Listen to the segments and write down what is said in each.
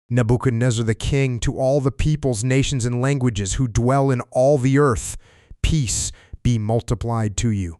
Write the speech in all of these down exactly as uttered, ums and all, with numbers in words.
Nebuchadnezzar the king, to all the peoples, nations, and languages who dwell in all the earth, peace be multiplied to you.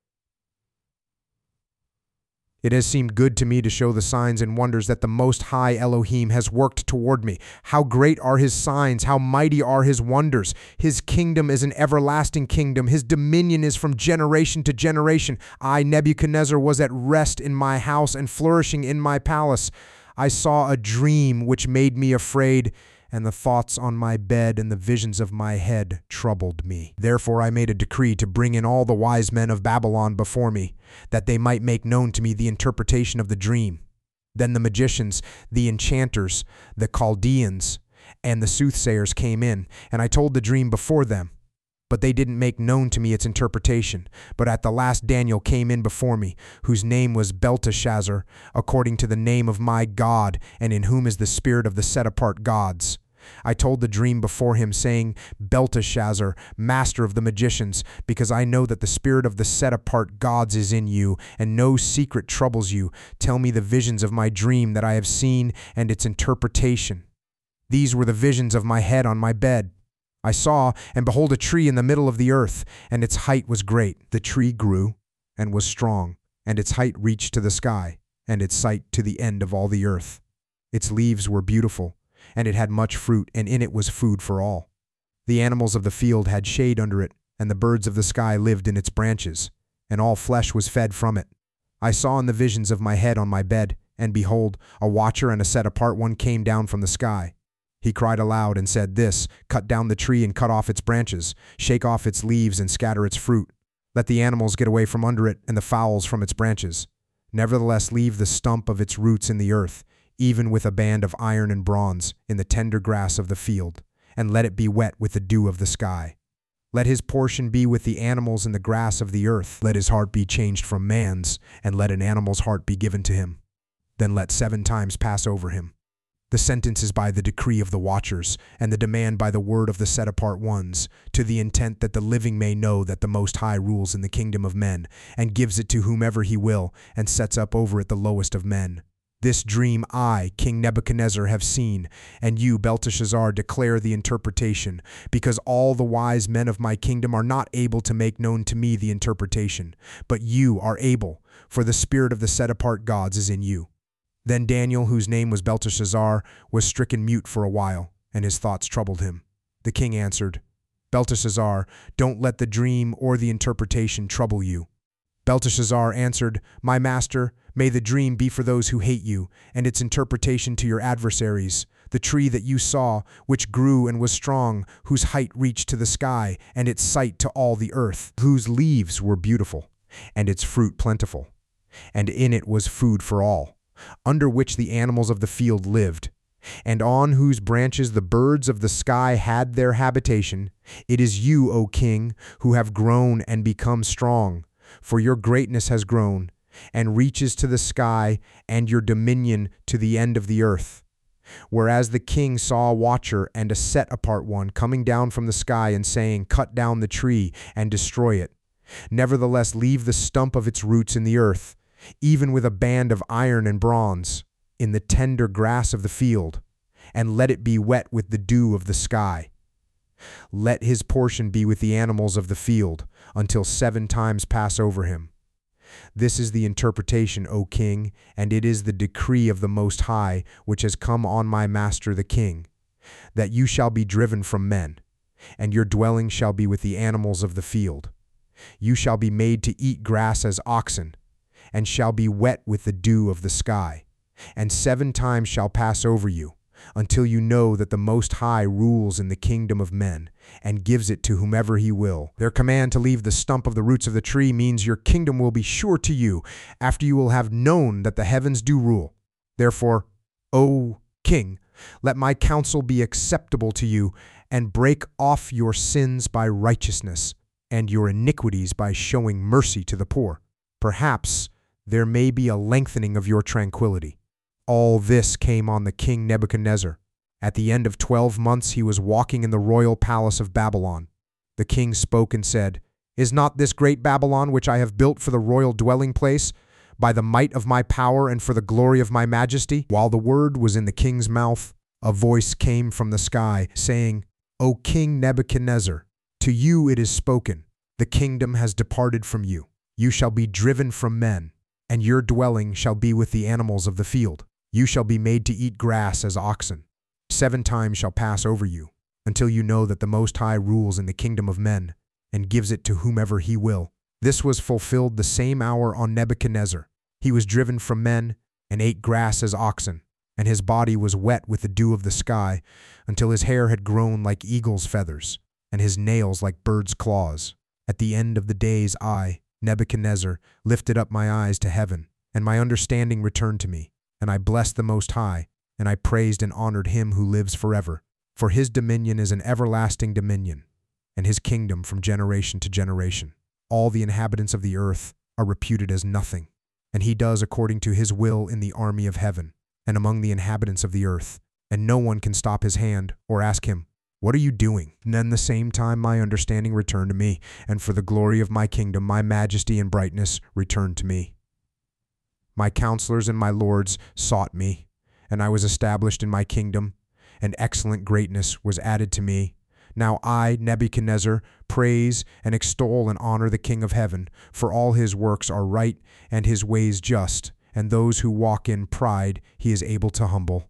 It has seemed good to me to show the signs and wonders that the Most High Elohim has worked toward me. How great are his signs, how mighty are his wonders. His kingdom is an everlasting kingdom. His dominion is from generation to generation. I, Nebuchadnezzar, was at rest in my house and flourishing in my palace. I saw a dream which made me afraid, and the thoughts on my bed and the visions of my head troubled me. Therefore I made a decree to bring in all the wise men of Babylon before me, that they might make known to me the interpretation of the dream. Then the magicians, the enchanters, the Chaldeans, and the soothsayers came in, and I told the dream before them. But they didn't make known to me its interpretation. But at the last Daniel came in before me, whose name was Belteshazzar, according to the name of my God, and in whom is the spirit of the set-apart gods. I told the dream before him, saying, Belteshazzar, master of the magicians, because I know that the spirit of the set-apart gods is in you, and no secret troubles you. Tell me the visions of my dream that I have seen, and its interpretation. These were the visions of my head on my bed. I saw, and behold, a tree in the middle of the earth, and its height was great. The tree grew, and was strong, and its height reached to the sky, and its height to the end of all the earth. Its leaves were beautiful, and it had much fruit, and in it was food for all. The animals of the field had shade under it, and the birds of the sky lived in its branches, and all flesh was fed from it. I saw in the visions of my head on my bed, and behold, a watcher and a set-apart one came down from the sky. He cried aloud and said this, Cut down the tree and cut off its branches, shake off its leaves and scatter its fruit. Let the animals get away from under it and the fowls from its branches. Nevertheless leave the stump of its roots in the earth, even with a band of iron and bronze, in the tender grass of the field, and let it be wet with the dew of the sky. Let his portion be with the animals in the grass of the earth. Let his heart be changed from man's, and let an animal's heart be given to him. Then let seven times pass over him. The sentence is by the decree of the watchers, and the demand by the word of the set-apart ones, to the intent that the living may know that the Most High rules in the kingdom of men, and gives it to whomever he will, and sets up over it the lowest of men. This dream I, King Nebuchadnezzar, have seen, and you, Belteshazzar, declare the interpretation, because all the wise men of my kingdom are not able to make known to me the interpretation, but you are able, for the spirit of the set-apart gods is in you. Then Daniel, whose name was Belteshazzar, was stricken mute for a while, and his thoughts troubled him. The king answered, Belteshazzar, don't let the dream or the interpretation trouble you. Belteshazzar answered, My master, may the dream be for those who hate you, and its interpretation to your adversaries. The tree that you saw, which grew and was strong, whose height reached to the sky, and its sight to all the earth, whose leaves were beautiful, and its fruit plentiful, and in it was food for all, under which the animals of the field lived, and on whose branches the birds of the sky had their habitation. It is you, O king, who have grown and become strong, for your greatness has grown, and reaches to the sky, and your dominion to the end of the earth. Whereas the king saw a watcher and a set-apart one coming down from the sky and saying, Cut down the tree and destroy it. Nevertheless leave the stump of its roots in the earth, even with a band of iron and bronze, in the tender grass of the field, and let it be wet with the dew of the sky. Let his portion be with the animals of the field, until seven times pass over him. This is the interpretation, O king, and it is the decree of the Most High, which has come on my master the king, that you shall be driven from men, and your dwelling shall be with the animals of the field. You shall be made to eat grass as oxen, and shall be wet with the dew of the sky, and seven times shall pass over you, until you know that the Most High rules in the kingdom of men, and gives it to whomever he will. Their command to leave the stump of the roots of the tree means your kingdom will be sure to you, after you will have known that the heavens do rule. Therefore, O king, let my counsel be acceptable to you, and break off your sins by righteousness, and your iniquities by showing mercy to the poor. Perhaps there may be a lengthening of your tranquility. All this came on the king Nebuchadnezzar. At the end of twelve months he was walking in the royal palace of Babylon. The king spoke and said, Is not this great Babylon which I have built for the royal dwelling place, by the might of my power and for the glory of my majesty? While the word was in the king's mouth, A voice came from the sky, saying, O King Nebuchadnezzar, to you it is spoken, the kingdom has departed from you. You shall be driven from men, and your dwelling shall be with the animals of the field. You shall be made to eat grass as oxen. Seven times shall pass over you, until you know that the Most High rules in the kingdom of men, and gives it to whomever he will. This was fulfilled the same hour on Nebuchadnezzar. He was driven from men, and ate grass as oxen, and his body was wet with the dew of the sky, until his hair had grown like eagle's feathers, and his nails like bird's claws. At the end of the days I, Nebuchadnezzar, lifted up my eyes to heaven, and my understanding returned to me, and I blessed the Most High, and I praised and honored him who lives forever. For his dominion is an everlasting dominion, and his kingdom from generation to generation. All the inhabitants of the earth are reputed as nothing, and he does according to his will in the army of heaven, and among the inhabitants of the earth, and no one can stop his hand or ask him, What are you doing? And then the same time my understanding returned to me, and for the glory of my kingdom my majesty and brightness returned to me. My counselors and my lords sought me, and I was established in my kingdom, and excellent greatness was added to me. Now I, Nebuchadnezzar, praise and extol and honor the King of heaven, for all his works are right and his ways just, and those who walk in pride he is able to humble.